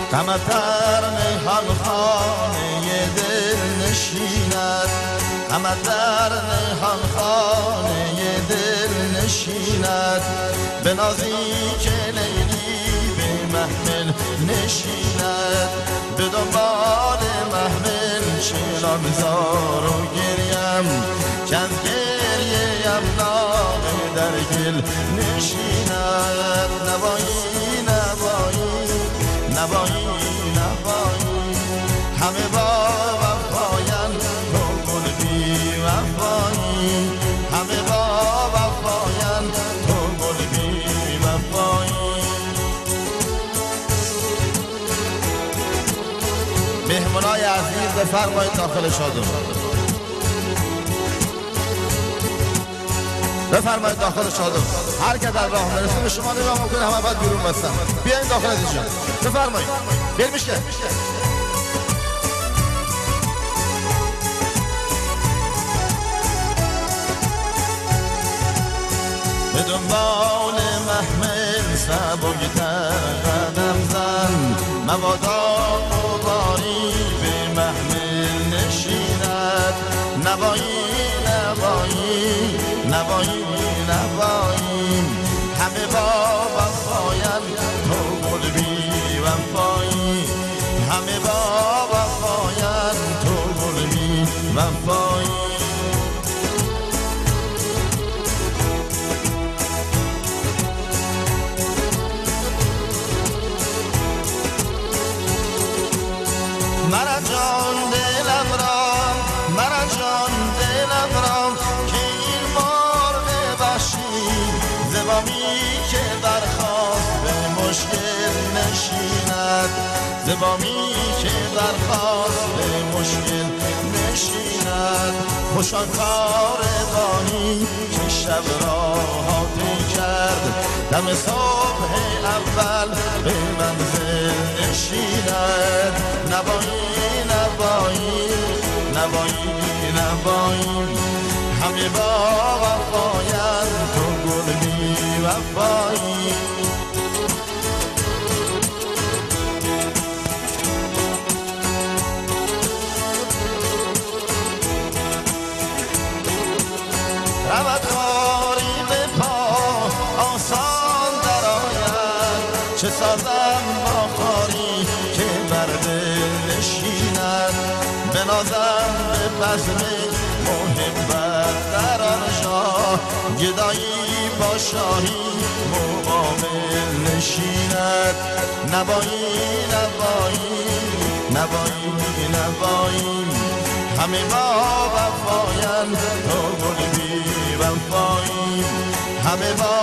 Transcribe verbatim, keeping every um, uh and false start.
غمت در میهن خانه دل نشیند، غمت در میهن خانه دل نشیند، بنازی که لیلی به محمل نشیند، به دنبال محمل چنان زار و گریم که از گریه‌ام ناله در گل نشیند. نوایی نوایی نوایی نوایی همه با وفاین تو گل بی وفایی، همه با وفاین تو گل بی وفایی. مهمونای عزیز بفرمایید داخل شادون، بفرمایید داخل شادون. هر که در راه میرسه به شما نگاه میکنه همه باید بیرون بستن. بیاین داخل اینجا، بفرمایید. بیاین میشه به دنبال محمل سبک‌تر قدم زن، مبادا غباری به محمل نشیند. نوایی نوایی نوایی نوایی همه با وفاین تو گل بی وفایی، همه با وفاین تو گل بی وفایی. مرا جان دلم را، مرا جان دلم را که این مرغ وحشی زبامی که برخواست به مشکل نشیند، زبامی که برخواست به مشکل نشیند. خوشا کاروانی که شب را حاطی کرد، دم صبح اول به منزل نشیند. نوایی نوایی نوایی نوایی همه با وفاین تو گل بی وفایی. رود خاری به پا آسان در آید، چه سازم با خاری که بر دل نشیند. بنازم به بزم محبت در آنجا، گدایی با شاهی مقابل نشیند. نوایی نوایی نوایی نوایی همه با وفاین تو گل بی وفایی، همه با